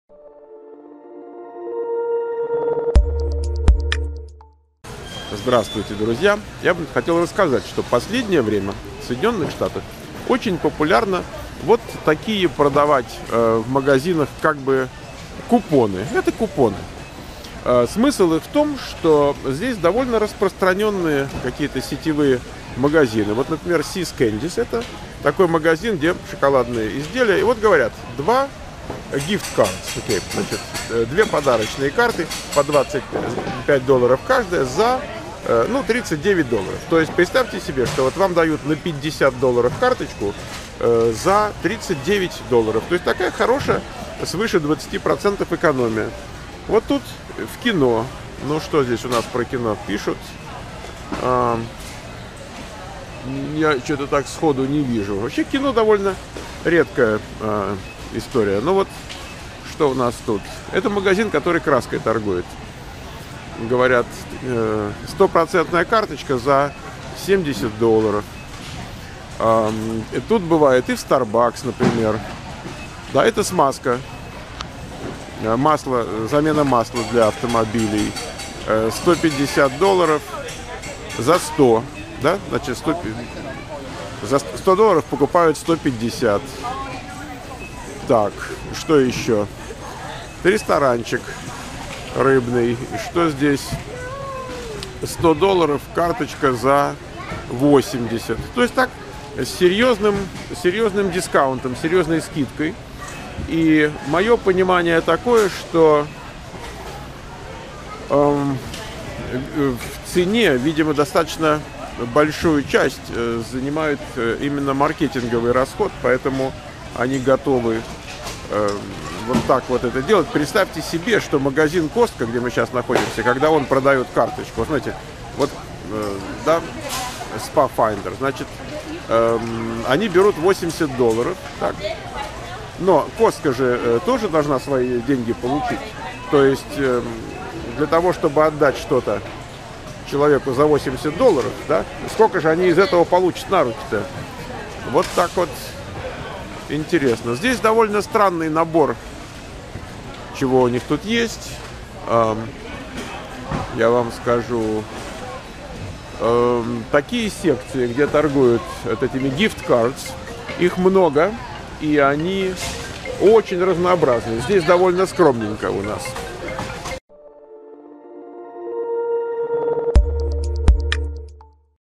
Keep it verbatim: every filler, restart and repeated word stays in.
Здравствуйте, друзья! Я бы хотел рассказать, что в последнее время в Соединенных Штатах очень популярно вот такие продавать э, в магазинах как бы купоны. Это купоны. Э, смысл их в том, что здесь довольно распространенные какие-то сетевые магазины. Вот, например, See's Candies — это такой магазин, где шоколадные изделия. И вот говорят, два gift cards, okay, значит, две подарочные карты по двадцать пять долларов каждая за ну, тридцать девять долларов. То есть представьте себе, что вот вам дают на пятьдесят долларов карточку э, за тридцать девять долларов. То есть такая хорошая, свыше двадцати процентов экономия. Вот тут в кино, ну что здесь у нас про кино пишут? А, я что-то так сходу не вижу. Вообще кино довольно редкая а, история. Ну вот, что у нас тут? Это магазин, который краской торгует. Говорят, стопроцентная карточка за семьдесят долларов. И тут бывает и в Starbucks, например. Да, это смазка. Масло, замена масла для автомобилей. сто пятьдесят долларов за сто. Да? Значит, сто, за сто долларов покупают сто пятьдесят. Так, что еще? Ресторанчик рыбный. Что здесь? сто долларов карточка за восемьдесят. То есть так, с серьезным, серьезным дискаунтом, серьезной скидкой. И мое понимание такое, что эм, в цене, видимо, достаточно большую часть э, занимает э, именно маркетинговый расход, поэтому они готовы э, вот так вот это делать. Представьте себе, что магазин Costco, где мы сейчас находимся, когда он продает карточку, вот знаете, вот, э, да, Spa Finder, значит, э, они берут восемьдесят долларов, так, но Costco же э, тоже должна свои деньги получить. То есть э, для того, чтобы отдать что-то человеку за восемьдесят долларов, да, сколько же они из этого получат на руки-то? Вот так вот интересно. Здесь довольно странный набор, чего у них тут есть. Эм, я вам скажу. Эм, такие секции, где торгуют вот этими gift cards, их много, и они очень разнообразны. Здесь довольно скромненько у нас.